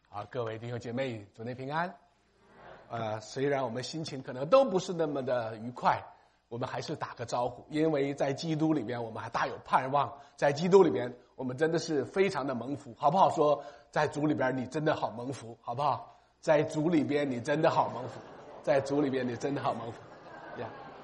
各位弟兄姐妹，主内平安。虽然我们心情可能都不是那么的愉快，我们还是打个招呼，因为在基督里面我们还大有盼望，在基督里面我们真的是非常的蒙福，好不好？说在主里边你真的好蒙福，好不好？在主里边你真的好蒙福，在主里边你真的好蒙福呀，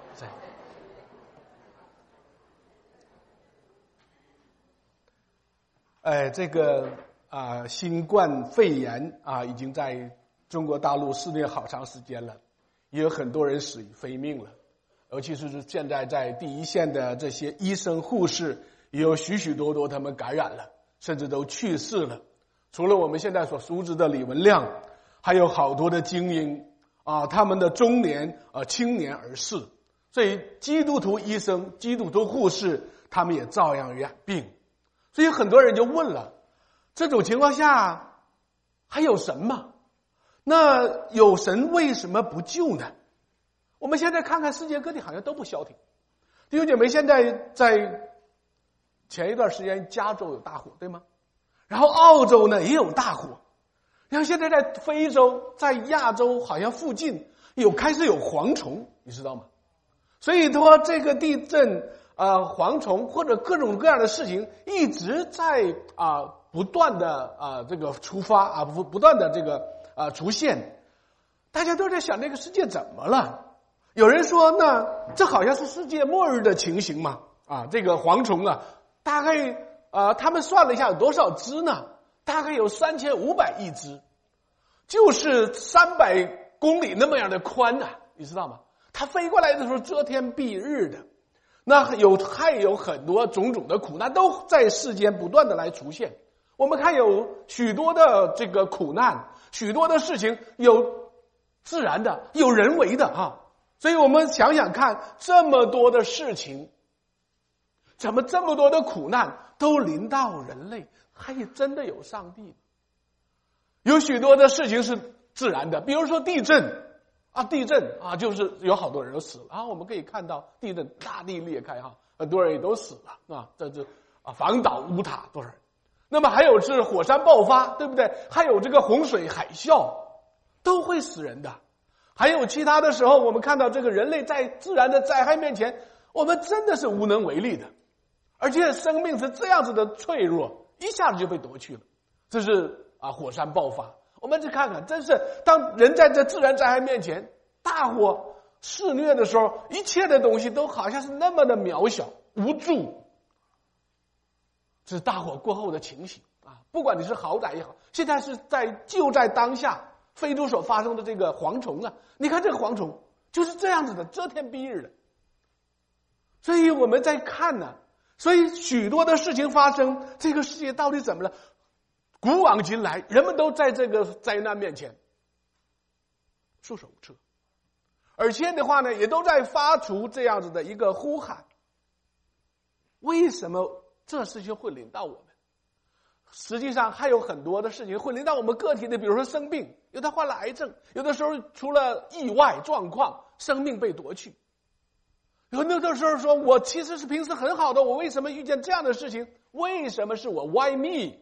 这个新冠肺炎已经在中国大陆肆虐好长时间了，也有很多人死于非命了，尤其是现在在第一线的这些医生护士，也有许许多多他们感染了，甚至都去世了。除了我们现在所熟知的李文亮，还有好多的精英他们的中年青年而逝。所以基督徒医生、基督徒护士，他们也照样染病。所以很多人就问了，这种情况下还有神吗？那有神为什么不救呢？我们现在看看世界各地好像都不消停。弟兄姐妹，现在在前一段时间加州有大火，对吗？然后澳洲呢也有大火，然后现在在非洲、在亚洲好像附近开始有蝗虫，你知道吗？所以说这个地震蝗虫或者各种各样的事情一直在不断的这个出发不断的这个出现。大家都在想这个世界怎么了？有人说呢，这好像是世界末日的情形嘛这个蝗虫大概他们算了一下有多少只呢？大概有3500亿只，就是300公里那么样的宽你知道吗？它飞过来的时候遮天蔽日的，那还有很多种种的苦难都在世间不断的来出现。我们看有许多的这个苦难，许多的事情有自然的，有人为的所以我们想想看，这么多的事情，怎么这么多的苦难都临到人类？还真的有上帝？有许多的事情是自然的，比如说地震就是有好多人都死了我们可以看到地震大地裂开很多人也都死了这房倒屋塌多少人。那么还有是火山爆发，对不对？还有这个洪水海啸都会死人的。还有其他的时候，我们看到这个人类在自然的灾害面前，我们真的是无能为力的，而且生命是这样子的脆弱，一下子就被夺去了。这是火山爆发。我们去看看，真是当人在这自然灾害面前，大火肆虐的时候，一切的东西都好像是那么的渺小无助。这是大火过后的情形不管你是好歹也好，现在是就在当下非洲所发生的这个蝗虫你看这个蝗虫就是这样子的遮天蔽日的。所以我们在看所以许多的事情发生，这个世界到底怎么了？古往今来，人们都在这个灾难面前束手无策，而且的话呢，也都在发出这样子的一个呼喊。为什么这事情会临到我们？实际上还有很多的事情会临到我们个体的，比如说生病，有的患了癌症，有的时候出了意外状况，生命被夺去。有的时候说，我其实是平时很好的，我为什么遇见这样的事情？为什么是我 ？Why me？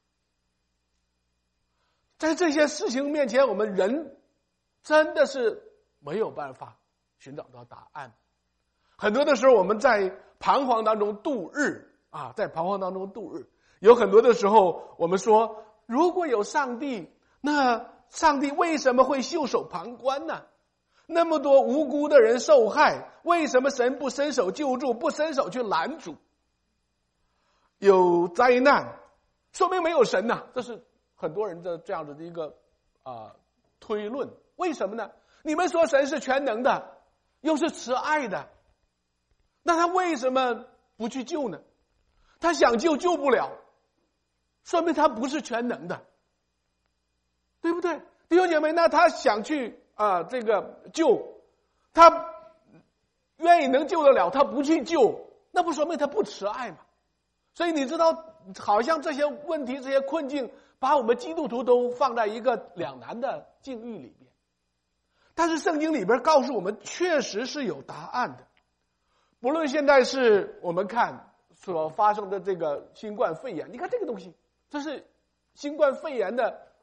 在这些事情面前，我们人真的是没有办法寻找到答案。很多的时候，我们在彷徨当中度日在彷徨当中度日。有很多的时候，我们说，如果有上帝，那上帝为什么会袖手旁观呢？那么多无辜的人受害，为什么神不伸手救助，不伸手去拦阻？有灾难，说明没有神这是很多人的这样的一个推论。为什么呢？你们说神是全能的，又是慈爱的，那他为什么不去救呢？他想救不了，说明他不是全能的，对不对？弟兄姐妹，那他想去这个救，他愿意能救得了，他不去救，那不说明他不慈爱吗？所以你知道，好像这些问题、这些困境，把我们基督徒都放在一个两难的境遇里面。但是圣经里边告诉我们，确实是有答案的。不论现在是我们看所发生的这个新冠肺炎，你看这个东西，这是新冠肺炎的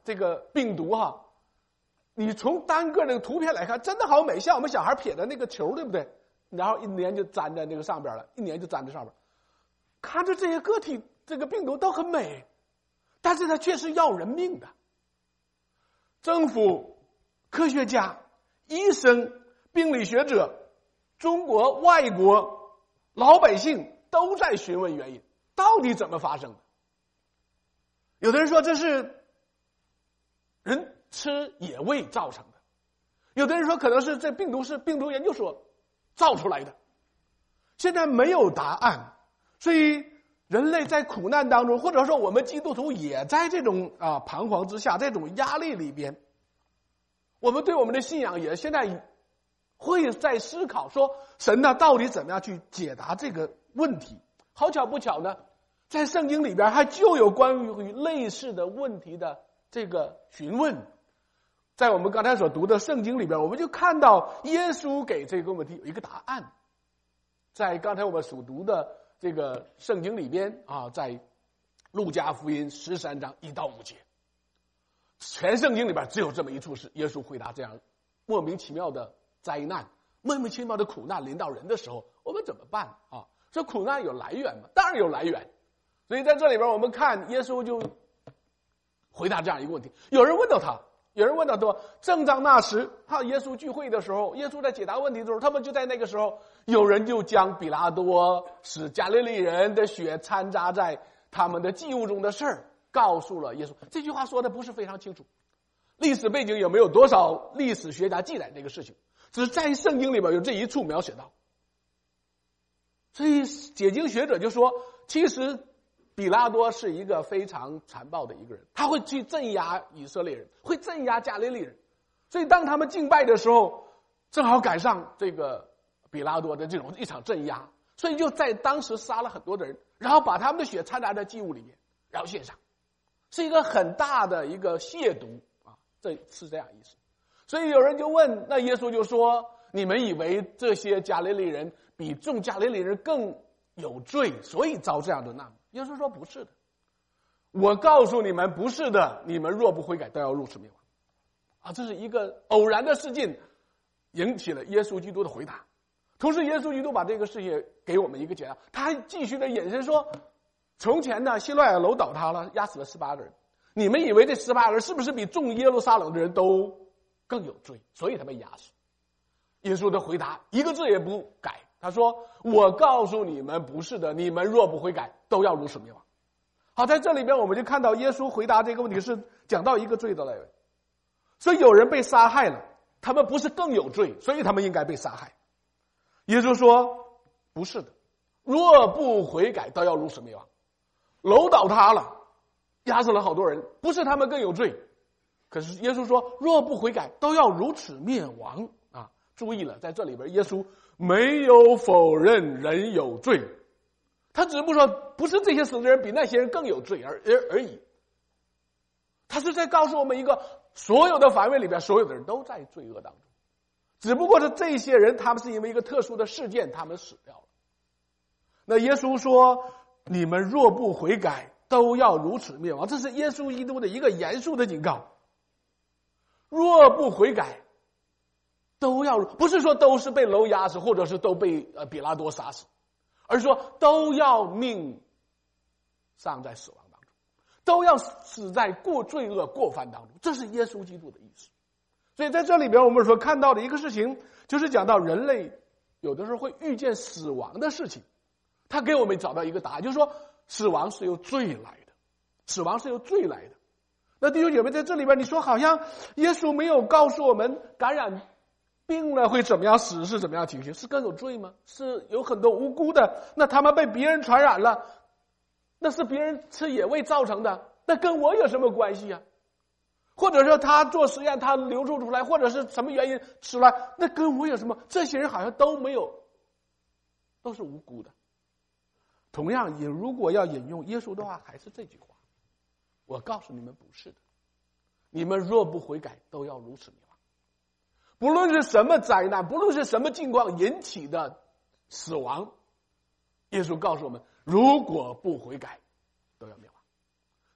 这个病毒你从单个那个图片来看，真的好美，像我们小孩撇的那个球，对不对？然后一粘就粘在那个上边了，一粘就粘在上边。看着这些个体，这个病毒都很美，但是它却是要人命的。政府、科学家、医生、病理学者、中国、外国老百姓都在询问原因，到底怎么发生的？有的人说这是人吃野味造成的，有的人说可能是这病毒是病毒研究所造出来的，现在没有答案。所以人类在苦难当中，或者说我们基督徒也在这种彷徨之下，这种压力里边，我们对我们的信仰也现在会在思考说，神呢到底怎么样去解答这个问题？好巧不巧呢，在圣经里边还就有关于类似的问题的这个询问。在我们刚才所读的圣经里边，我们就看到耶稣给这个问题有一个答案。在刚才我们所读的这个圣经里边在路加福音13章1到5节，全圣经里边只有这么一处是耶稣回答这样莫名其妙的灾难、莫名其妙的苦难临到人的时候，我们怎么办说苦难有来源吗？当然有来源。所以在这里边我们看耶稣就回答这样一个问题。有人问到他说，正当那时耶稣聚会的时候，耶稣在解答问题的时候，他们就在那个时候，有人就将比拉多使加利利人的血掺杂在他们的祭物中的事儿告诉了耶稣。这句话说的不是非常清楚，历史背景有没有多少历史学家记载这个事情，只是在圣经里边有这一处描写到。所以解经学者就说，其实比拉多是一个非常残暴的一个人，他会去镇压以色列人，会镇压加利利人。所以当他们敬拜的时候，正好赶上这个比拉多的这种一场镇压，所以就在当时杀了很多的人，然后把他们的血掺杂在祭物里面，然后献上，是一个很大的一个亵渎这是这样意思。所以有人就问，那耶稣就说，你们以为这些加利利人比众加利利人更有罪，所以遭这样的难吗？耶稣说不是的，我告诉你们不是的，你们若不悔改，都要入死灭亡。这是一个偶然的事件，引起了耶稣基督的回答。同时耶稣基督把这个事情给我们一个解答，他还继续的引申说，从前呢希罗亚楼倒塌了，压死了18个人，你们以为这18个人是不是比众耶路撒冷的人都更有罪，所以他被压死？耶稣的回答一个字也不改，他说，我告诉你们不是的，你们若不悔改，都要如死灭亡。好，在这里边我们就看到耶稣回答这个问题是讲到一个罪的来源。所以有人被杀害了，他们不是更有罪，所以他们应该被杀害。耶稣说不是的，若不悔改，都要如死灭亡。楼倒塌了，压死了好多人，不是他们更有罪，可是耶稣说若不悔改，都要如此灭亡。注意了，在这里边耶稣没有否认人有罪，他只不过说不是这些死的人比那些人更有罪而已。他是在告诉我们一个，所有的范围里边所有的人都在罪恶当中，只不过是这些人他们是因为一个特殊的事件他们死掉了。那耶稣说你们若不悔改，都要如此灭亡，这是耶稣基督的一个严肃的警告。若不悔改都要，不是说都是被楼压死，或者是都被比拉多杀死，而是说都要命丧在死亡当中，都要死在罪恶过犯当中，这是耶稣基督的意思。所以在这里边我们说看到的一个事情，就是讲到人类有的时候会遇见死亡的事情，他给我们找到一个答案，就是说死亡是由罪来的，死亡是由罪来的。那弟兄姐妹，在这里边你说好像耶稣没有告诉我们感染病了会怎么样死，是怎么样情形，是更有罪吗？是有很多无辜的，那他们被别人传染了，那是别人吃野味造成的，那跟我有什么关系啊？或者说他做实验他流出来，或者是什么原因吃了，那跟我有什么？这些人好像都没有，都是无辜的。同样如果要引用耶稣的话，还是这句话，我告诉你们不是的，你们若不悔改，都要如此灭亡。不论是什么灾难，不论是什么境况引起的死亡，耶稣告诉我们，如果不悔改，都要灭亡。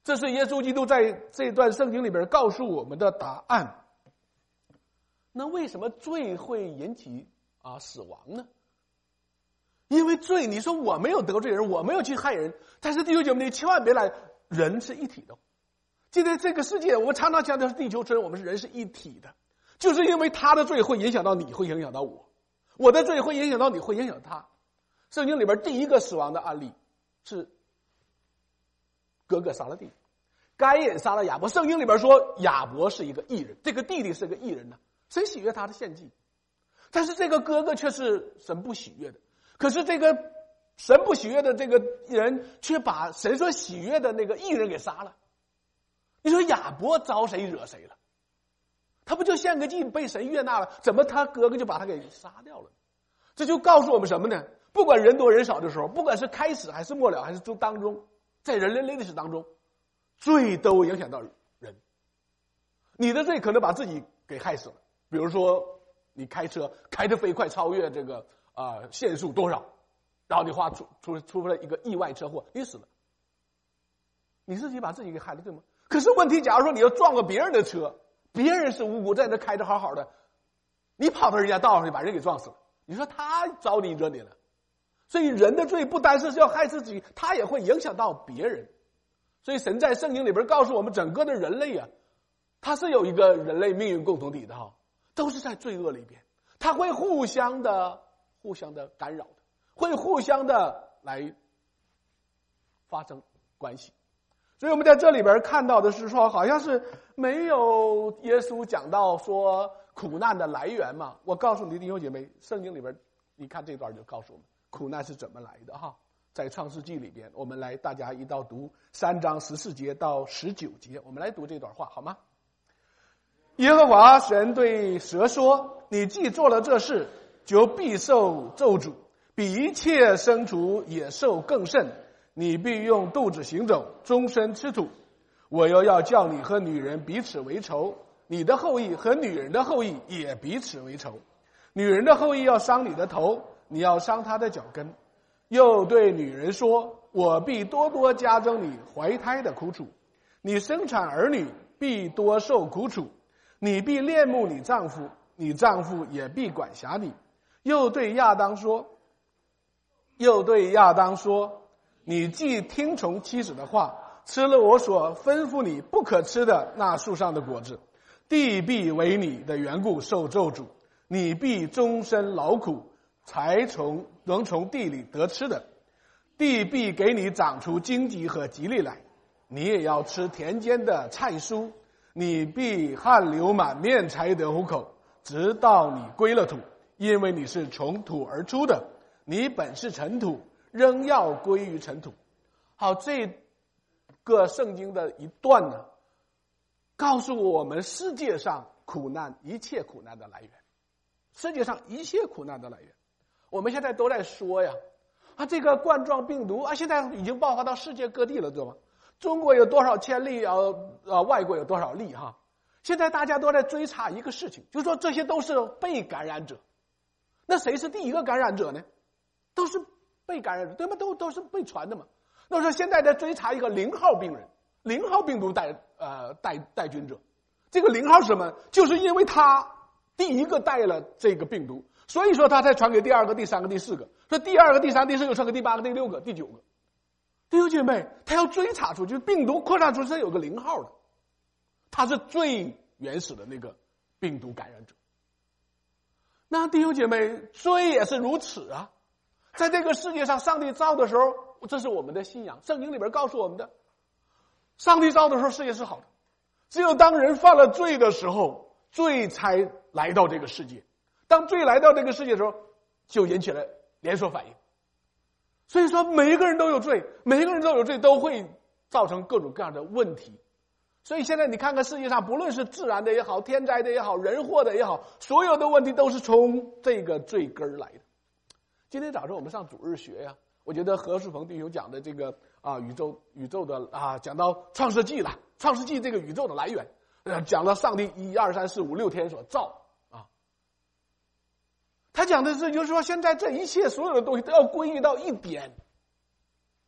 这是耶稣基督在这段圣经里边告诉我们的答案。那为什么罪会引起死亡呢？因为罪，你说我没有得罪人，我没有去害人，但是弟兄姐妹，你千万别来，人是一体的。今天这个世界，我们常常强调是地球村，我们是人是一体的，就是因为他的罪会影响到你，会影响到我，我的罪会影响到你，会影响他。圣经里边第一个死亡的案例是哥哥杀了弟弟，该隐杀了亚伯。圣经里边说亚伯是一个义人，这个弟弟是个义人呢，神喜悦他的献祭，但是这个哥哥却是神不喜悦的。可是这个神不喜悦的这个人，却把神所喜悦的那个义人给杀了。你说亚伯招谁惹谁了？他不就献个祭被神悦纳了，怎么他哥哥就把他给杀掉了？这就告诉我们什么呢？不管人多人少的时候，不管是开始还是末了还是当中，在人类历史当中，罪都影响到人。你的罪可能把自己给害死了，比如说你开车开得飞快，超越这个限速多少，然后你出了一个意外车祸，你死了，你自己把自己给害了，对吗？可是问题，假如说你要撞了别人的车，别人是无辜，在那开着好好的，你跑到人家道上去把人给撞死了，你说他招你惹你了？所以人的罪不单是要害自己，他也会影响到别人。所以神在圣经里边告诉我们，整个的人类他是有一个人类命运共同体的都是在罪恶里边，他会互相的干扰的，会互相的来发生关系。所以我们在这里边看到的是说，好像是没有耶稣讲到说苦难的来源嘛。我告诉你弟兄姐妹，圣经里边你看这段就告诉我们苦难是怎么来的在创世纪里边，我们来大家一道读3章14节到19节，我们来读这段话好吗？耶和华神对蛇说，你既做了这事，就必受咒诅，比一切牲畜野兽更甚，你必用肚子行走，终身吃土。我又要叫你和女人彼此为仇，你的后裔和女人的后裔也彼此为仇。女人的后裔要伤你的头，你要伤她的脚跟。又对女人说，我必多多加增你怀胎的苦楚，你生产儿女必多受苦楚，你必恋慕你丈夫，你丈夫也必管辖你。又对亚当说，你既听从妻子的话，吃了我所吩咐你不可吃的那树上的果子，地必为你的缘故受咒诅，你必终身劳苦，才能从地里得吃的。地必给你长出荆棘和蒺藜来，你也要吃田间的菜蔬，你必汗流满面才得糊口，直到你归了土，因为你是从土而出的，你本是尘土，仍要归于尘土。好，这个圣经的一段呢，告诉我们世界上苦难，一切苦难的来源，世界上一切苦难的来源。我们现在都在说呀，这个冠状病毒现在已经爆发到世界各地了，知道吗？中国有多少千例外国有多少例现在大家都在追查一个事情，就是说这些都是被感染者。那谁是第一个感染者呢？都是被感染者，对吗？都是被传的嘛。那说现在在追查一个0号病人，0号病毒带菌者。这个0号是什么？就是因为他第一个带了这个病毒，所以说他才传给第2个、第3个、第4个，说第2个、第3个、第4个传给第8个、第6个、第9个。弟兄姐妹，他要追查出去，病毒扩散出去有个0号的，他是最原始的那个病毒感染者。那弟兄姐妹，罪也是如此在这个世界上，上帝造的时候，这是我们的信仰，圣经里边告诉我们的，上帝造的时候世界是好的，只有当人犯了罪的时候，罪才来到这个世界。当罪来到这个世界的时候，就引起了连锁反应。所以说每一个人都有罪，每一个人都有罪，都会造成各种各样的问题。所以现在你看看世界上，不论是自然的也好，天灾的也好，人祸的也好，所有的问题都是从这个罪根来的。今天早上我们上主日学我觉得何树鹏弟兄讲的这个宇宙的讲到创世纪了，创世纪这个宇宙的来源，讲了上帝1、2、3、4、5、6天所造他讲的是，就是说现在这一切所有的东西都要归于到一点，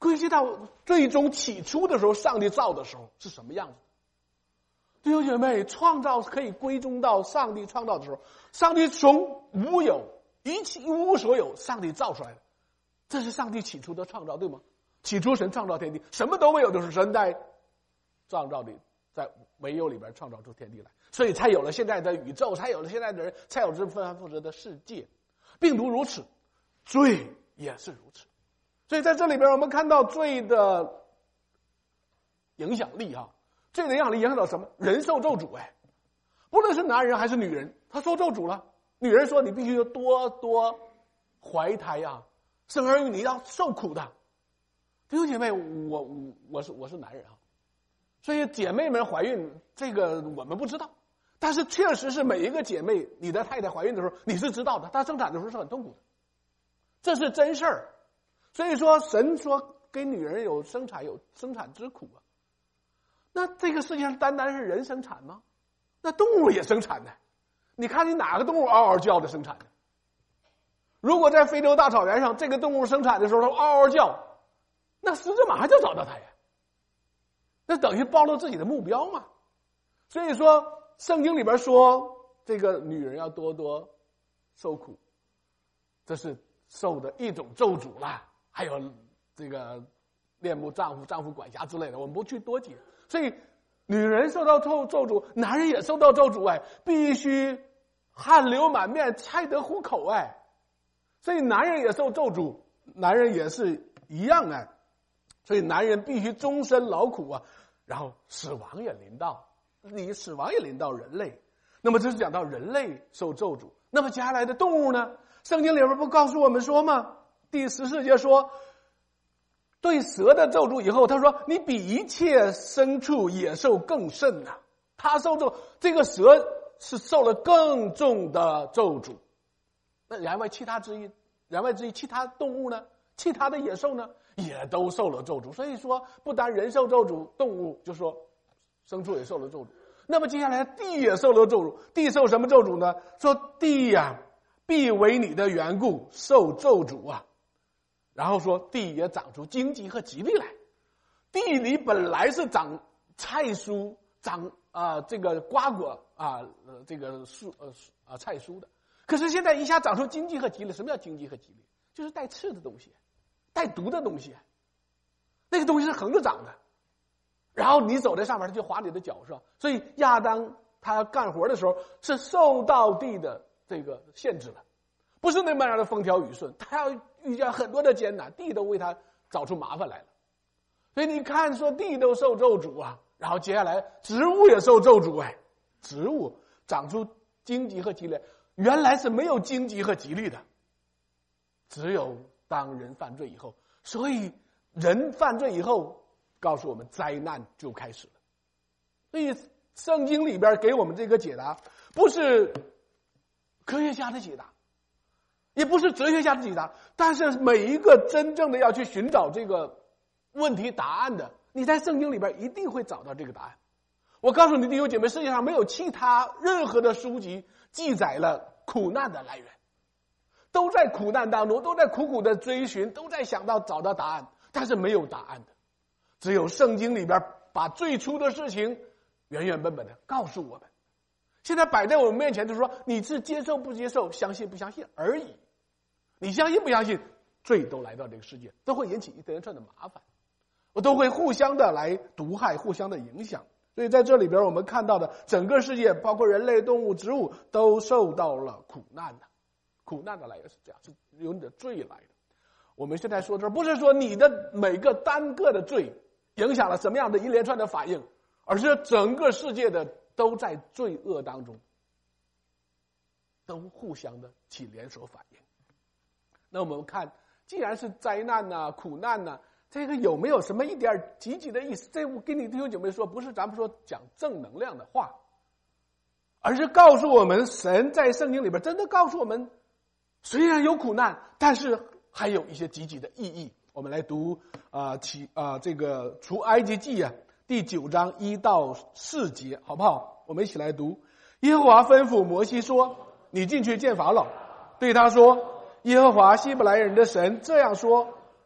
归结到最终起初的时候，上帝造的时候是什么样子？弟兄姐妹，创造可以归宗到上帝创造的时候，上帝从无有一无所有，上帝造出来的，这是上帝起初的创造，对吗？起初神创造天地，什么都没有的时候，神在创造里，在没有里边创造出天地来，所以才有了现在的宇宙，才有了现在的人，才有这纷繁复杂的世界。并不如此，罪也是如此。所以在这里边我们看到罪的影响力罪的影响力影响到什么？人受咒诅不论是男人还是女人，他受咒诅了。女人说你必须多多怀胎生儿育女，要受苦的。弟兄姐妹，我是男人所以姐妹们怀孕这个我们不知道，但是确实是每一个姐妹，你的太太怀孕的时候你是知道的，她生产的时候是很痛苦的，这是真事儿。所以说神说给女人有生产之苦那这个世界上单单是人生产吗？那动物也生产的，你看你哪个动物嗷嗷叫的生产的？如果在非洲大草原上这个动物生产的时候它嗷嗷叫，那狮子马上就找到它呀，那等于暴露自己的目标嘛。所以说圣经里边说这个女人要多多受苦，这是受的一种咒诅啦，还有这个恋慕丈夫、丈夫管辖之类的，我们不去多解。所以女人受到咒诅，男人也受到咒诅必须汗流满面才得糊口所以男人也受咒诅，男人也是一样所以男人必须终身劳苦然后死亡也临到人类。那么这是讲到人类受咒诅，那么接下来的动物呢？圣经里边不告诉我们说吗？第14节说对蛇的咒诅以后，他说你比一切牲畜野兽更甚他受咒，这个蛇是受了更重的咒诅。那然外其他之一其他动物呢？其他的野兽呢？也都受了咒诅。所以说不单人受咒诅，动物就说牲畜也受了咒诅。那么接下来地也受了咒诅，地受什么咒诅呢？说地必为你的缘故受咒诅然后说地也长出荆棘和棘藜来。地里本来是长菜蔬，长这个瓜果这个菜蔬的，可是现在一下长出荆棘和棘藜。什么叫荆棘和棘藜？就是带刺的东西，带毒的东西。那个东西是横着长的，然后你走在上面它就划你的脚上。所以亚当他干活的时候是受到地的这个限制了，不是那么样的风调雨顺，他要遇见很多的艰难，地都为他找出麻烦来了。所以你看说地都受咒诅然后接下来植物也受咒诅植物长出荆棘和棘藜，原来是没有荆棘和棘藜的，只有当人犯罪以后。所以人犯罪以后告诉我们灾难就开始了。所以圣经里边给我们这个解答不是科学家的解答，也不是哲学家的解答，但是每一个真正的要去寻找这个问题答案的，你在圣经里边一定会找到这个答案。我告诉你弟兄姐妹，世界上没有其他任何的书籍记载了苦难的来源，都在苦难当中，都在苦苦的追寻，都在想到找到答案，但是没有答案的。只有圣经里边把最初的事情原原本本的告诉我们，现在摆在我们面前就是说你是接受不接受，相信不相信而已。你相信不相信，罪都来到这个世界，都会引起一连串的麻烦，我都会互相的来毒害，互相的影响。所以在这里边我们看到的整个世界，包括人类、动物、植物，都受到了苦难的。苦难的来源是这样，是由你的罪来的。我们现在说这不是说你的每个单个的罪影响了什么样的一连串的反应，而是整个世界的都在罪恶当中，都互相的起连锁反应。那我们看，既然是灾难苦难这个有没有什么一点积极的意思？这我跟你弟兄姐妹说，不是咱们说讲正能量的话，而是告诉我们，神在圣经里边真的告诉我们，虽然有苦难，但是还有一些积极的意义。我们来读这个出埃及记第9章1到4节，好不好？我们一起来读。耶和华吩咐摩西说：“你进去见法老，对他说，耶和华希伯来人的神这样说：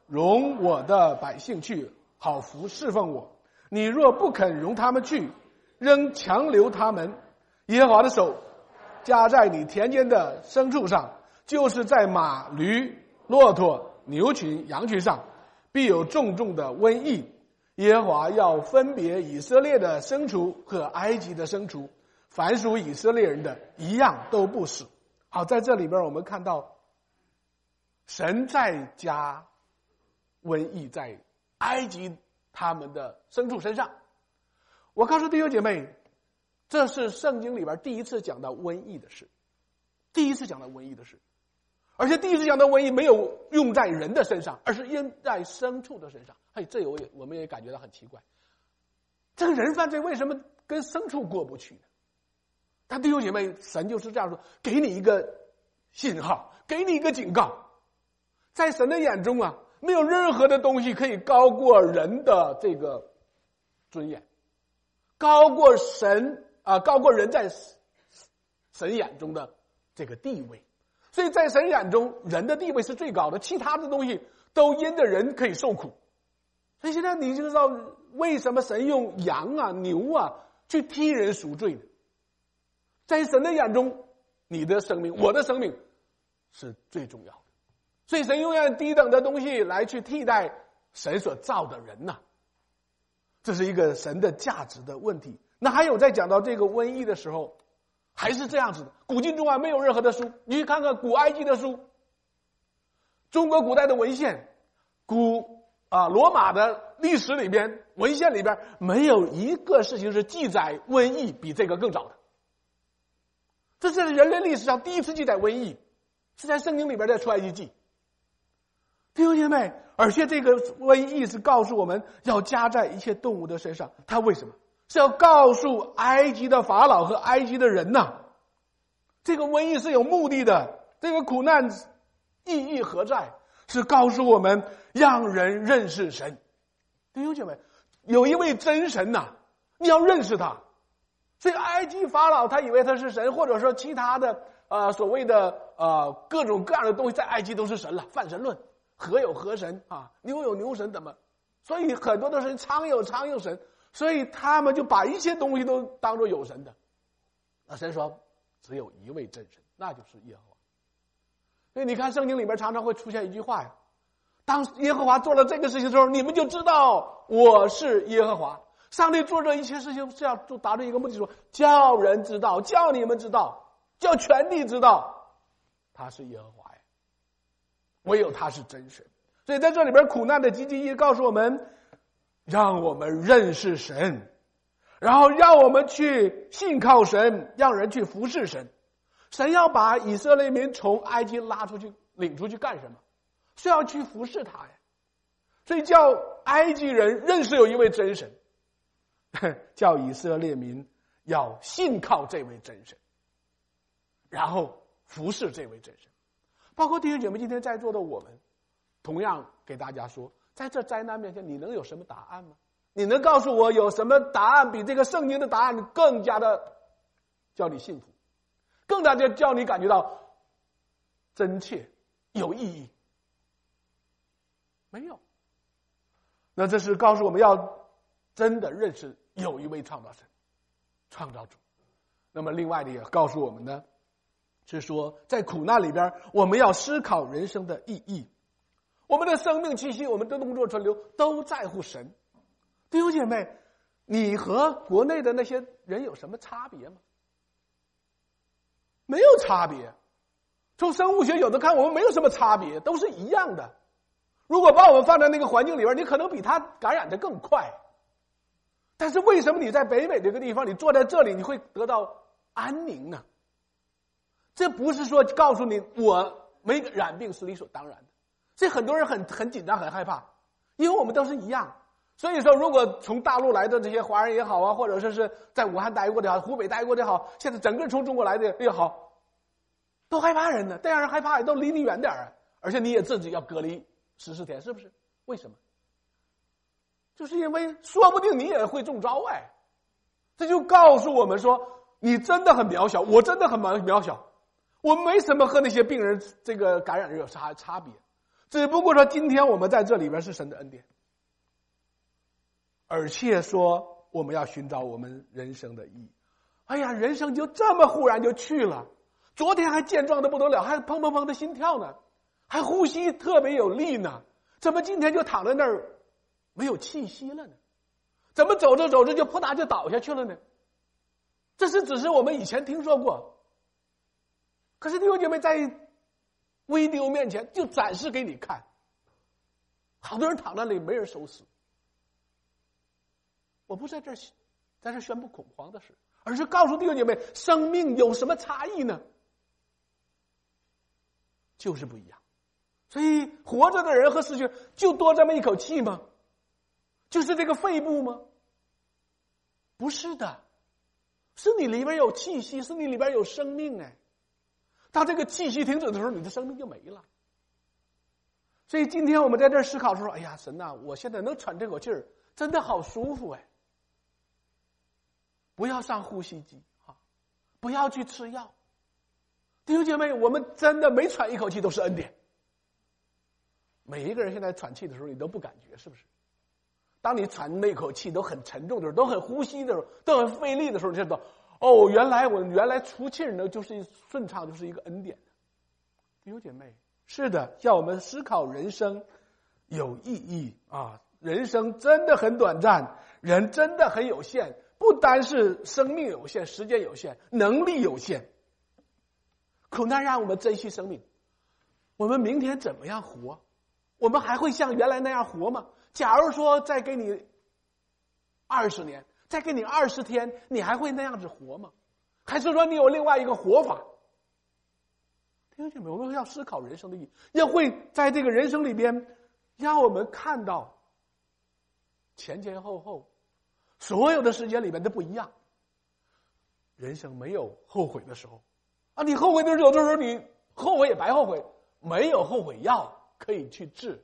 容我的百姓去，好服侍奉我。你若不肯容他们去，仍强留他们，耶和华的手加在你田间的牲畜上，就是在马、驴、骆驼、牛群、羊群上，必有重重的瘟疫。耶和华要分别以色列的牲畜和埃及的牲畜，凡属以色列人的一样都不死。好，在这里边我们看到神在加瘟疫在埃及他们的牲畜身上。我告诉弟兄姐妹，这是圣经里边第一次讲到瘟疫的事，第一次讲到瘟疫的事，而且第一次讲到瘟疫没有用在人的身上，而是用在牲畜的身上。这我们也感觉到很奇怪，这个人犯罪为什么跟牲畜过不去呢？但弟兄姐妹，神就是这样说，给你一个信号，给你一个警告。在神的眼中啊，没有任何的东西可以高过人的这个尊严，高过神啊，高过人在神眼中的这个地位。所以在神眼中，人的地位是最高的，其他的东西都因着人可以受苦。所以现在你就知道为什么神用羊啊、牛啊去替人赎罪呢？在神的眼中，你的生命、我的生命是最重要的。所以神用样低等的东西来去替代神所造的人呐，这是一个神的价值的问题。那还有在讲到这个瘟疫的时候，还是这样子的。古今中外没有任何的书，你去看看古埃及的书，中国古代的文献，罗马的历史里边文献里边没有一个事情是记载瘟疫比这个更早的。这是人类历史上第一次记载瘟疫，是在圣经里边的出埃及记。弟兄姐妹，而且这个瘟疫是告诉我们要加在一切动物的身上。他为什么？是要告诉埃及的法老和埃及的人呐，这个瘟疫是有目的的，这个苦难意义何在？是告诉我们让人认识神。弟兄姐妹，有一位真神呐，你要认识他。所以埃及法老他以为他是神，或者说其他的所谓的各种各样的东西在埃及都是神了，泛神论，河有河神啊，牛有牛神，怎么？所以很多的神，苍有苍有神，所以他们就把一切东西都当作有神的。那神说只有一位真神，那就是耶和华。所以你看圣经里边常常会出现一句话呀，当耶和华做了这个事情的时候，你们就知道我是耶和华。上帝做这一切事情是要达到一个目的，说叫人知道，叫你们知道，叫全地知道他是耶和华呀，唯有他是真神。所以在这里边苦难的积极意义告诉我们，让我们认识神，然后让我们去信靠神，让人去服侍神。神要把以色列民从埃及拉出去领出去干什么？是要去服侍他呀。所以叫埃及人认识有一位真神，叫以色列民要信靠这位真神，然后服侍这位真神。包括弟兄姐妹今天在座的我们，同样给大家说，在这灾难面前你能有什么答案吗？你能告诉我有什么答案比这个圣经的答案更加的叫你幸福，更加的叫你感觉到真切有意义？没有。那这是告诉我们要真的认识有一位创造神、创造主。那么另外的也告诉我们呢，是说在苦难里边我们要思考人生的意义。我们的生命气息，我们的动作存留都在乎神。弟兄姐妹，你和国内的那些人有什么差别吗？没有差别。从生物学角度看，我们没有什么差别，都是一样的。如果把我们放在那个环境里边，你可能比他感染的更快。但是为什么你在北美这个地方，你坐在这里你会得到安宁呢？这不是说告诉你我没染病是理所当然的。所以很多人很紧张很害怕，因为我们都是一样。所以说如果从大陆来的这些华人也好啊，或者说是在武汉待过的也好，湖北待过的也好，现在整个从中国来的也好，都害怕人呢，这样人害怕都离你远点儿，而且你也自己要隔离14天，是不是？为什么？就是因为说不定你也会中招哎。这就告诉我们说，你真的很渺小，我真的很渺小，我没什么和那些病人这个感染人有差别。 只不过说今天我们在这里边是神的恩典，而且说我们要寻找我们人生的意义。哎呀，人生就这么忽然就去了，昨天还健壮的不得了，还砰砰砰的心跳呢，还呼吸特别有力呢，怎么今天就躺在那儿没有气息了呢？怎么走着走着就扑嗒就倒下去了呢？这是只是我们以前听说过，可是弟兄姐妹在微丢面前就展示给你看，好多人躺在那里没人收拾。我不是在这宣布恐慌的事，而是告诉弟兄姐妹，生命有什么差异呢？就是不一样。所以活着的人和死去就多这么一口气吗？就是这个肺部吗？不是的，是你里边有气息，是你里边有生命哎。当这个气息停止的时候，你的生命就没了。所以今天我们在这儿思考的时候，哎呀，神啊，我现在能喘这口气儿，真的好舒服哎。不要上呼吸机啊，不要去吃药。弟兄姐妹，我们真的每喘一口气都是恩典。每一个人现在喘气的时候，你都不感觉，是不是？当你喘那口气都很沉重的时候，都很呼吸的时候，都很费力的时候，你就知道，哦，原来出气呢，就是顺畅，就是一个恩典。弟兄姐妹，是的，要我们思考人生有意义啊！人生真的很短暂，人真的很有限，不单是生命有限，时间有限，能力有限。苦难让我们珍惜生命。我们明天怎么样活？我们还会像原来那样活吗？假如说再给你20年，再给你20天，你还会那样子活吗？还是说你有另外一个活法？听见没有？我们要思考人生的意义，要会在这个人生里边，让我们看到前前后后所有的时间里面都不一样。人生没有后悔的时候啊！你后悔的时候，有的时候你后悔也白后悔，没有后悔药可以去治。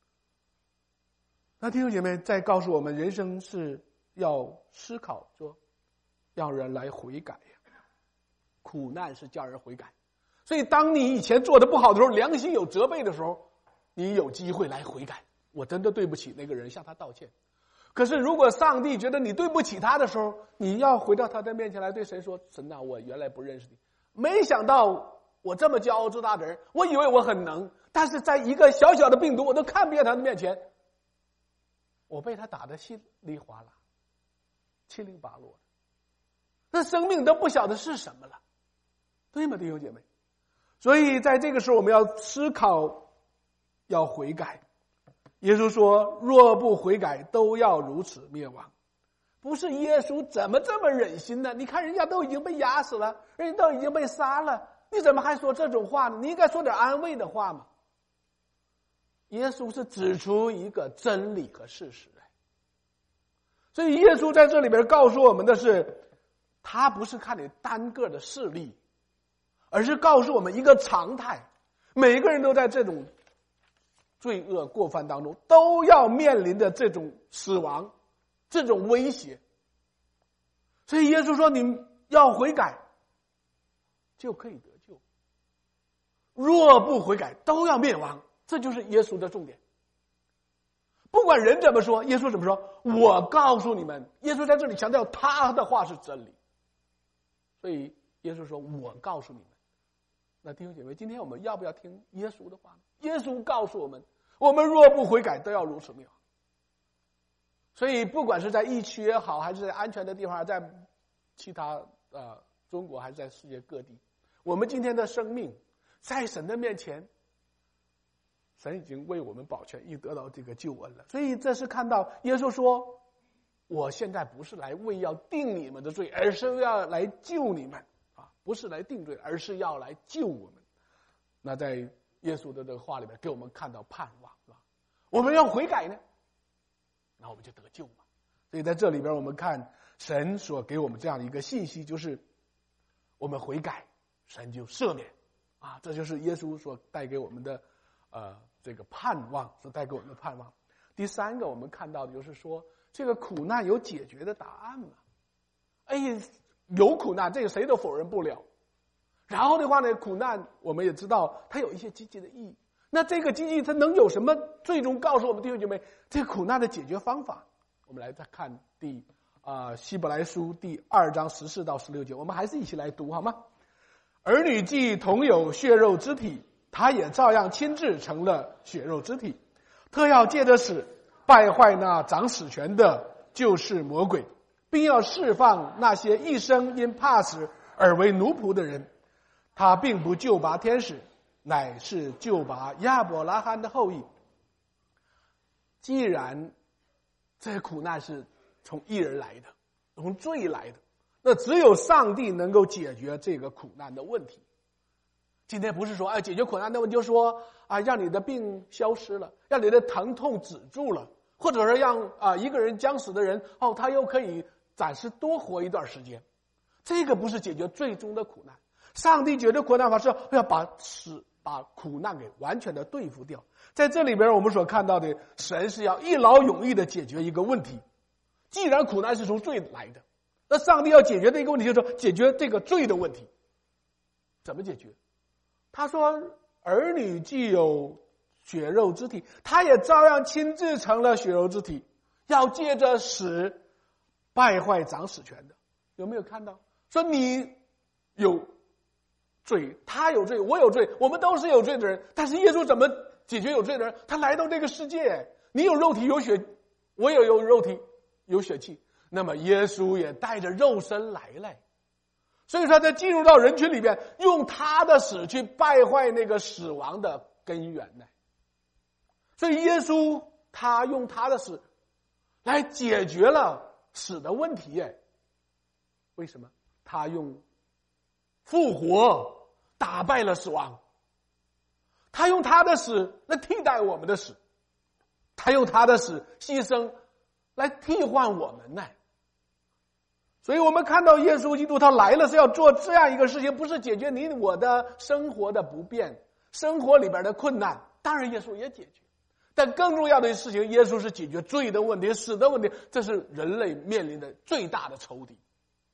那弟兄姐妹再告诉我们，人生是要思考说，让人来悔改呀。苦难是叫人悔改，所以当你以前做的不好的时候，良心有责备的时候，你有机会来悔改。我真的对不起那个人，向他道歉。可是如果上帝觉得你对不起他的时候，你要回到他的面前来对神说：神啊，我原来不认识你，没想到我这么骄傲自大的人，我以为我很能，但是在一个小小的病毒我都看不见他的面前，我被他打得稀里哗啦，七零八落的，那生命都不晓得是什么了，对吗，弟兄姐妹？所以在这个时候我们要思考，要悔改。耶稣说，若不悔改都要如此灭亡。不是耶稣怎么这么忍心呢？你看人家都已经被压死了，人家都已经被杀了，你怎么还说这种话呢？你应该说点安慰的话嘛。耶稣是指出一个真理和事实。所以耶稣在这里边告诉我们的是，他不是看你单个的事例，而是告诉我们一个常态，每个人都在这种罪恶过犯当中，都要面临着这种死亡，这种威胁。所以耶稣说，你要悔改就可以得救，若不悔改都要灭亡。这就是耶稣的重点。不管人怎么说，耶稣怎么说，我告诉你们，耶稣在这里强调他的话是真理。所以耶稣说，我告诉你们。那弟兄姐妹，今天我们要不要听耶稣的话呢？耶稣告诉我们，我们若不悔改都要如此灭亡。所以不管是在疫区也好，还是在安全的地方，在其他中国还是在世界各地，我们今天的生命在神的面前，神已经为我们保全，已得到这个救恩了。所以这是看到耶稣说，我现在不是来为要定你们的罪，而是要来救你们啊，不是来定罪，而是要来救我们。那在耶稣的这个话里面给我们看到盼望，是吧？我们要悔改呢，那我们就得救嘛。所以在这里边我们看神所给我们这样的一个信息，就是我们悔改，神就赦免啊，这就是耶稣所带给我们的这个盼望，所带给我们的盼望。第三个我们看到的就是说，这个苦难有解决的答案嘛？哎，有苦难，这个谁都否认不了。然后的话呢，苦难我们也知道它有一些积极的意义， 那这个经济它能有什么最终告诉我们弟兄姐妹这个苦难的解决方法？我们来再看希伯来书第2章14到16节，我们还是一起来读好吗？儿女既同有血肉之体，他也照样亲自成了血肉之体，特要借着死败坏那掌死权的，就是魔鬼，并要释放那些一生因怕死而为奴仆的人。他并不救拔天使，乃是救拔亚伯拉罕的后裔。既然这苦难是从一人来的，从罪来的，那只有上帝能够解决这个苦难的问题。今天不是说解决苦难的问题，就说让你的病消失了，让你的疼痛止住了，或者是让一个人将死的人他又可以暂时多活一段时间。这个不是解决最终的苦难。上帝解决苦难法是要把苦难给完全的对付掉。在这里边我们所看到的，神是要一劳永逸的解决一个问题。既然苦难是从罪来的，那上帝要解决的一个问题就是说解决这个罪的问题。怎么解决？他说儿女既有血肉之体，他也照样亲自成了血肉之体，要借着死败坏掌死权的。有没有看到？说你有罪，他有罪，我有罪，我们都是有罪的人。但是耶稣怎么解决有罪的人？他来到这个世界，你有肉体有血，我也有肉体有血气，那么耶稣也带着肉身来了。所以说他进入到人群里边，用他的死去败坏那个死亡的根源呢。所以耶稣他用他的死来解决了死的问题耶。为什么？他用复活打败了死亡，他用他的死来替代我们的死，他用他的死牺牲来替换我们呢。所以我们看到耶稣基督他来了是要做这样一个事情，不是解决你我的生活的不便，生活里边的困难，当然耶稣也解决，但更重要的事情，耶稣是解决罪的问题，死的问题，这是人类面临的最大的仇敌。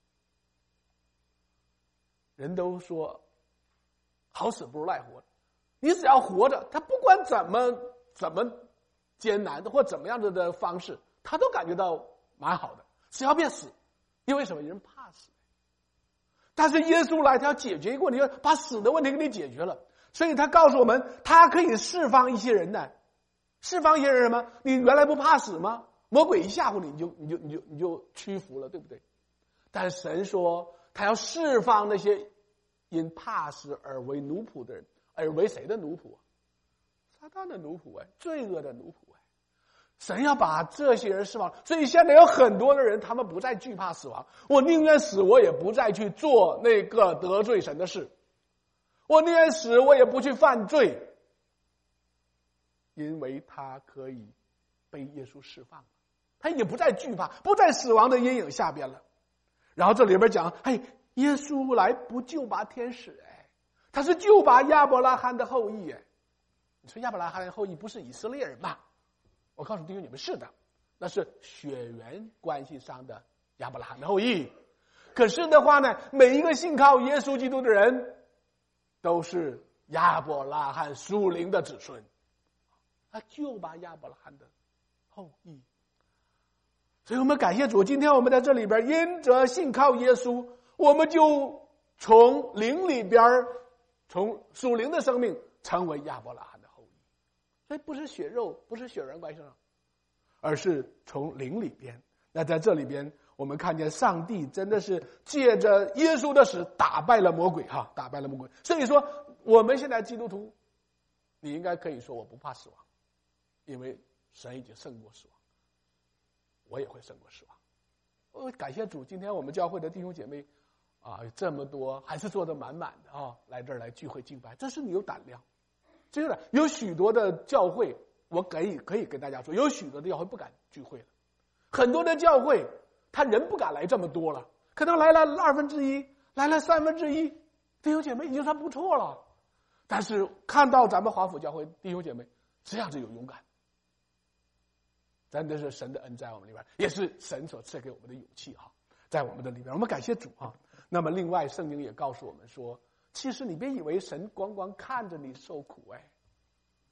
人都说好死不如赖活着，你只要活着，他不管怎么艰难的或怎么样子的方式，他都感觉到蛮好的，只要别死。因为什么？人怕死。但是耶稣来，他要解决一个问题，把死的问题给你解决了。所以他告诉我们，他可以释放一些人呢。释放一些人什么？你原来不怕死吗？魔鬼一吓唬你，你就屈服了，对不对？但神说他要释放那些因怕死而为奴仆的人。而为谁的奴仆？撒旦的奴仆，罪恶的奴仆。神要把这些人释放，所以现在有很多的人，他们不再惧怕死亡。我宁愿死，我也不再去做那个得罪神的事。我宁愿死，我也不去犯罪，因为他可以被耶稣释放，他也不再惧怕，不在死亡的阴影下边了。然后这里边讲，耶稣来不救拔天使，他是救拔亚伯拉罕的后裔。你说亚伯拉罕的后裔不是以色列人吗？我告诉弟兄你们，是的，那是血缘关系上的亚伯拉罕的后裔。可是的话呢，每一个信靠耶稣基督的人都是亚伯拉罕属灵的子孙，他就把亚伯拉罕的后裔。所以我们感谢主，今天我们在这里边因着信靠耶稣，我们就从灵里边，从属灵的生命成为亚伯拉罕。所以不是血肉，不是血缘关系上，而是从灵里边。那在这里边，我们看见上帝真的是借着耶稣的死打败了魔鬼，打败了魔鬼。所以说，我们现在基督徒，你应该可以说我不怕死亡，因为神已经胜过死亡，我也会胜过死亡。感谢主，今天我们教会的弟兄姐妹这么多，还是坐得满满的来这儿来聚会敬拜，这是你有胆量。真的有许多的教会，我可以跟大家说，有许多的教会不敢聚会了。很多的教会，他人不敢来这么多了，可能来了1/2，来了1/3，弟兄姐妹已经算不错了。但是看到咱们华府教会弟兄姐妹这样子有勇敢，真的是神的恩在我们里边，也是神所赐给我们的勇气在我们的里边，我们感谢主那么另外，圣经也告诉我们说，其实你别以为神光看着你受苦，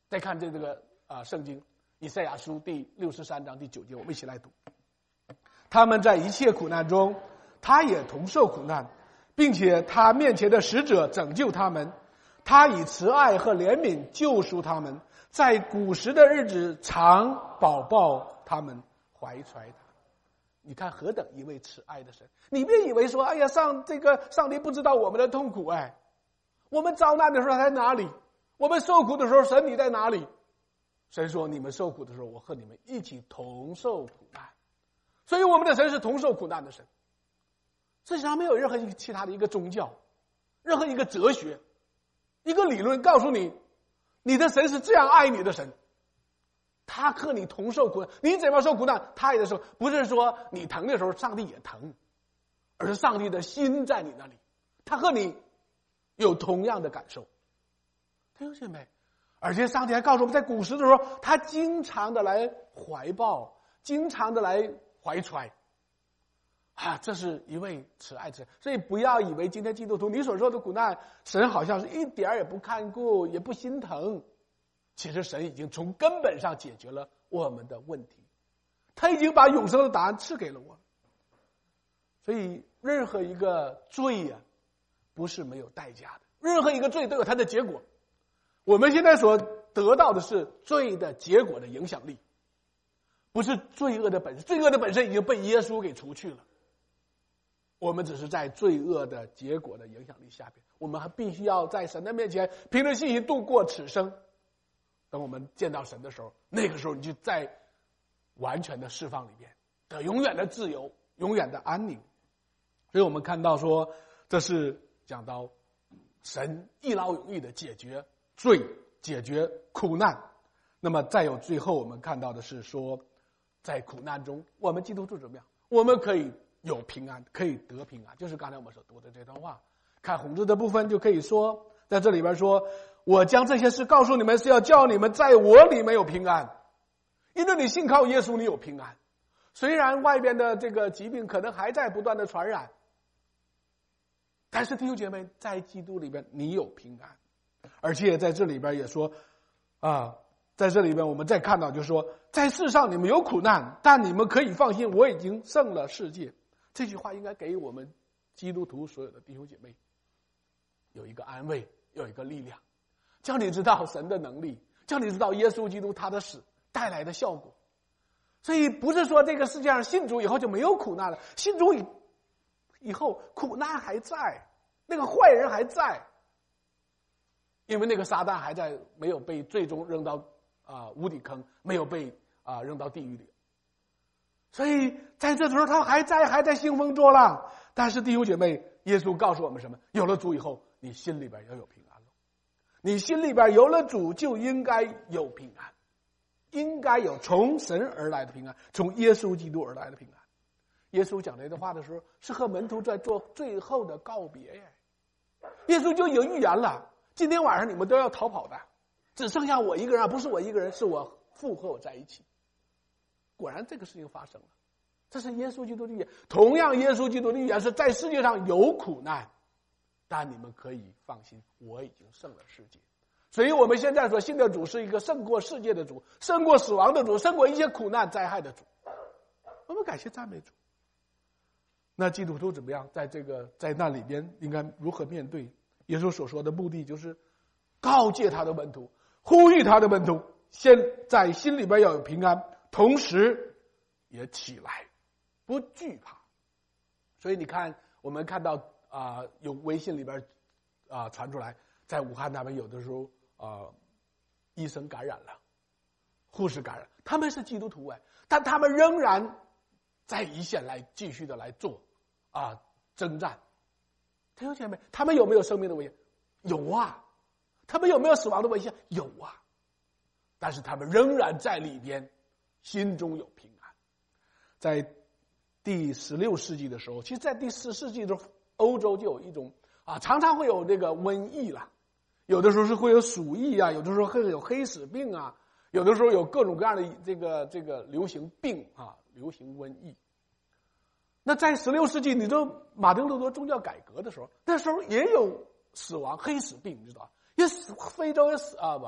再看这个圣经以赛亚书第63章第9节，我们一起来读。他们在一切苦难中，他也同受苦难，并且他面前的使者拯救他们，他以慈爱和怜悯救赎他们，在古时的日子常保抱他们，怀揣他。你看何等一位慈爱的神！你别以为说，哎呀，上帝不知道我们的痛苦，我们遭难的时候他在哪里？我们受苦的时候，神你在哪里？神说，你们受苦的时候，我和你们一起同受苦难。所以我们的神是同受苦难的神。世界上没有任何其他的一个宗教，任何一个哲学，一个理论告诉你，你的神是这样爱你的神，他和你同受苦难。你怎么受苦难，他也受。不是说你疼的时候上帝也疼，而是上帝的心在你那里，他和你有同样的感受。弟兄姐妹，而且上帝还告诉我们，在古时的时候，他经常的来怀抱，经常的来怀揣。这是一位慈爱之神。所以不要以为今天基督徒你所受的苦难，神好像是一点也不看顾，也不心疼。其实神已经从根本上解决了我们的问题，他已经把永生的答案赐给了我们。所以任何一个罪不是没有代价的，任何一个罪都有它的结果。我们现在所得到的是罪的结果的影响力，不是罪恶的本身。罪恶的本身已经被耶稣给除去了，我们只是在罪恶的结果的影响力下边，我们还必须要在神的面前凭着信心度过此生。等我们见到神的时候，那个时候你就在完全的释放里面，得永远的自由，永远的安宁。所以我们看到说，这是讲到神一劳永逸的解决罪，解决苦难。那么再有最后我们看到的是说，在苦难中我们基督徒怎么样？我们可以有平安，可以得平安，就是刚才我们所读的这段话。看红字的部分就可以说，在这里边说，我将这些事告诉你们，是要叫你们在我里面有平安。因为你信靠耶稣，你有平安。虽然外边的这个疾病可能还在不断的传染，但是弟兄姐妹，在基督里边你有平安。而且在这里边也说在这里边我们再看到就是说，在世上你们有苦难，但你们可以放心，我已经胜了世界。这句话应该给我们基督徒所有的弟兄姐妹有一个安慰，有一个力量，叫你知道神的能力，叫你知道耶稣基督他的死带来的效果。所以不是说这个世界上信主以后就没有苦难了，信主以后苦难还在，那个坏人还在，因为那个撒旦还在，没有被最终扔到无底坑，没有被扔到地狱里。所以在这时候他还在兴风作浪。但是弟兄姐妹，耶稣告诉我们什么？有了主以后，你心里边要有平安了。你心里边有了主，就应该有平安，应该有从神而来的平安，从耶稣基督而来的平安。耶稣讲这段话的时候，是和门徒在做最后的告别耶。耶稣就已经预言了，今天晚上你们都要逃跑的，只剩下我一个人，不是我一个人，是我父和我在一起。果然这个事情发生了，这是耶稣基督的预言。同样耶稣基督的预言是在世界上有苦难，但你们可以放心，我已经胜了世界。所以我们现在所信的主是一个胜过世界的主，胜过死亡的主，胜过一切苦难灾害的主。我们感谢赞美主。那基督徒怎么样？在那里边应该如何面对？耶稣所说的目的就是告诫他的门徒，呼吁他的门徒，先在心里边要有平安，同时也起来，不惧怕。所以你看，我们看到有微信里边传出来，在武汉他们有的时候医生感染了，护士感染，他们是基督徒但他们仍然在一线来继续的来做征战。弟兄姐妹，他们有没有生命的危险？有啊。他们有没有死亡的危险？有啊。但是他们仍然在里边，心中有平安。在第16世纪的时候，其实在第4世纪的时候，欧洲就有一种常常会有这个瘟疫啦，有的时候是会有鼠疫有的时候会有黑死病有的时候有各种各样的这个流行病流行瘟疫。那在16世纪，你知道马丁路德宗教改革的时候，那时候也有死亡黑死病，你知道，也非洲也死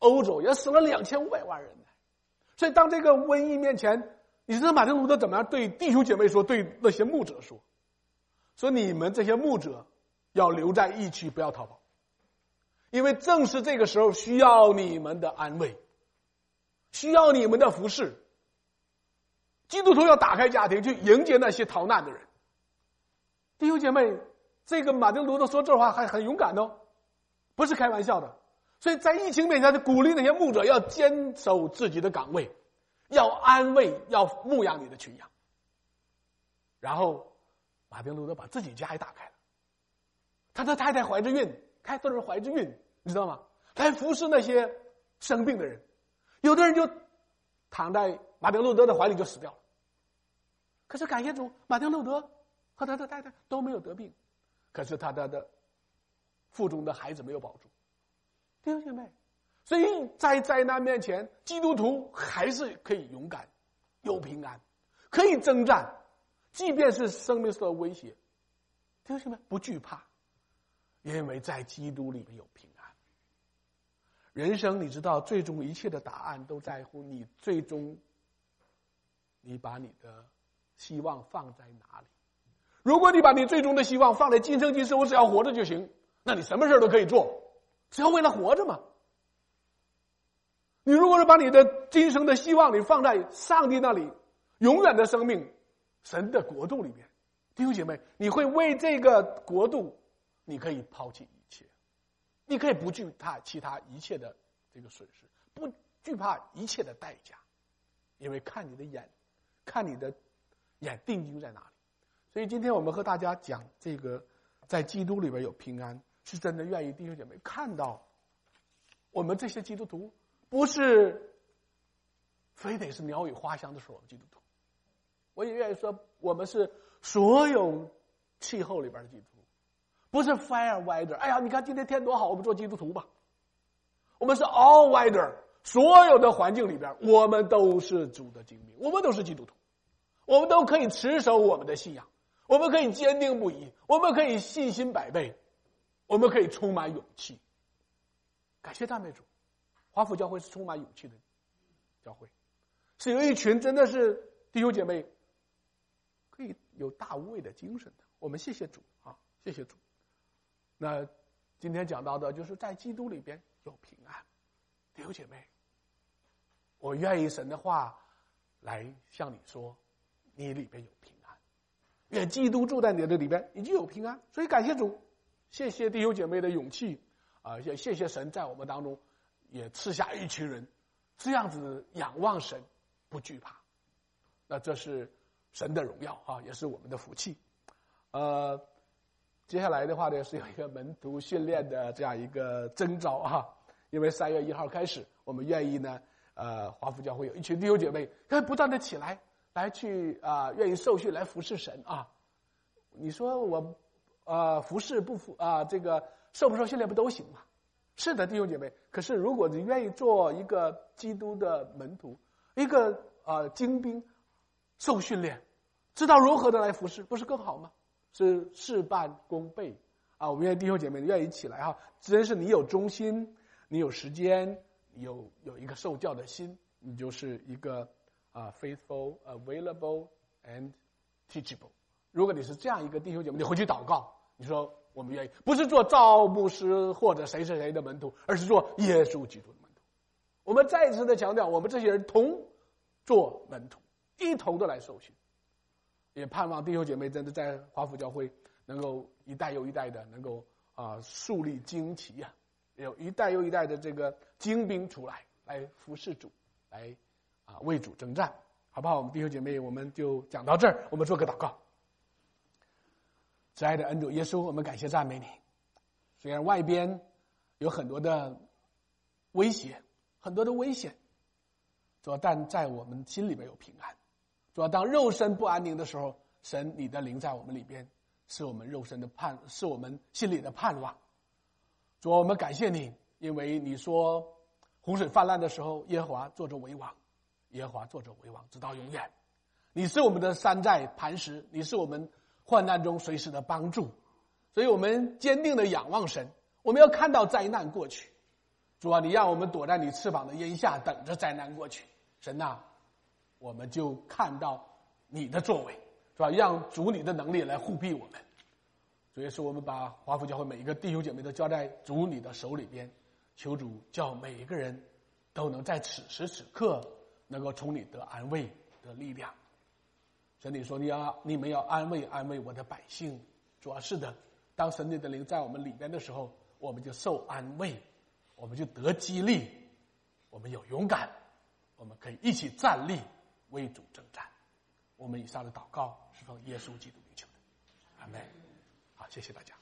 欧洲也死了2500万人。所以当这个瘟疫面前，你知道马丁路德怎么样对弟兄姐妹说，对那些牧者说你们这些牧者要留在疫区，不要逃跑，因为正是这个时候需要你们的安慰，需要你们的服侍。基督徒要打开家庭去迎接那些逃难的人。弟兄姐妹，这个马丁路德说这话还很勇敢哦，不是开玩笑的。所以在疫情面前，就鼓励那些牧者要坚守自己的岗位，要安慰，要牧养你的群羊。然后马丁路德把自己家也打开了，他的太太怀着孕，开头是怀着孕，你知道吗？来服侍那些生病的人，有的人就躺在马丁路德的怀里就死掉了。可是感谢主，马丁路德和他的太太都没有得病，可是他的腹中的孩子没有保住。弟兄姐妹，所以在灾难面前，基督徒还是可以勇敢，有平安，可以征战，即便是生命受到威胁，弟兄姐妹不惧怕，因为在基督里面有平安。人生你知道，最终一切的答案都在乎你最终你把你的希望放在哪里。如果你把你最终的希望放在今生今世，我只要活着就行，那你什么事都可以做，只要为了活着嘛。你如果是把你的今生的希望你放在上帝那里，永远的生命，神的国度里面，弟兄姐妹，你会为这个国度，你可以抛弃一切，你可以不惧怕其他一切的这个损失，不惧怕一切的代价，因为看你的眼定睛在哪里。所以今天我们和大家讲这个在基督里边有平安，是真的愿意弟兄姐妹看到我们这些基督徒不是非得是鸟语花香的时候基督徒，我也愿意说我们是所有气候里边的基督徒，不是 fair weather， 哎呀你看今天天多好，我们做基督徒吧。我们是 all weather， 所有的环境里边我们都是主的精兵，我们都是基督徒，我们都可以持守我们的信仰，我们可以坚定不移，我们可以信心百倍，我们可以充满勇气。感谢赞美主，华府教会是充满勇气的教会，是有一群真的是弟兄姐妹可以有大无畏的精神的。我们谢谢主啊，谢谢主。那今天讲到的就是在基督里边有平安。弟兄姐妹，我愿意神的话来向你说，你里边有平安，愿基督住在你的里边，你就有平安。所以感谢主，谢谢弟兄姐妹的勇气啊，也谢谢神在我们当中也赐下一群人这样子仰望神，不惧怕。那这是神的荣耀啊，也是我们的福气。接下来的话呢，是有一个门徒训练的这样一个征召啊，因为3月1号开始，我们愿意呢，华府教会有一群弟兄姐妹，不断的起来去愿意受训来服侍神啊。你说我服侍不服这个受不受训练不都行吗？是的，弟兄姐妹。可是如果你愿意做一个基督的门徒，一个精兵，受训练，知道如何的来服侍，不是更好吗？是事半功倍啊！我们愿意弟兄姐妹愿意起来哈，真是你有忠心，你有时间，你有一个受教的心，你就是一个faithful, available and teachable。如果你是这样一个弟兄姐妹，你回去祷告，你说我们愿意，不是做赵牧师或者谁是谁的门徒，而是做耶稣基督的门徒。我们再一次的强调，我们这些人同做门徒，一同的来受训。也盼望弟兄姐妹真的在华府教会能够一代又一代的能够树立旌旗啊，有一代又一代的这个精兵出来服侍主，来为主征战，好不好？我们弟兄姐妹，我们就讲到这儿，我们做个祷告。亲爱的恩主耶稣，我们感谢赞美你。虽然外边有很多的威胁，很多的危险，主，但在我们心里边有平安。主，当肉身不安宁的时候，神你的灵在我们里边，是我们肉身的是我们心里的盼望。主，我们感谢你，因为你说洪水泛滥的时候，耶和华坐着为王，耶和华坐着为王，直到永远。你是我们的山寨磐石，你是我们患难中随时的帮助，所以我们坚定的仰望神。我们要看到灾难过去， 主啊，你让我们躲在你翅膀的荫下，等着灾难过去。神啊，我们就看到你的作为，是吧？让主你的能力来护庇我们。所以说，我们把华福教会每一个弟兄姐妹都交在主你的手里边，求主叫每一个人都能在此时此刻能够从你得安慰得力量。神你说你们要安慰安慰我的百姓。主要是的，当神你的灵在我们里边的时候，我们就受安慰，我们就得激励，我们有勇敢，我们可以一起站立为主征战。我们以上的祷告是奉耶稣基督名求的，阿们。好，谢谢大家。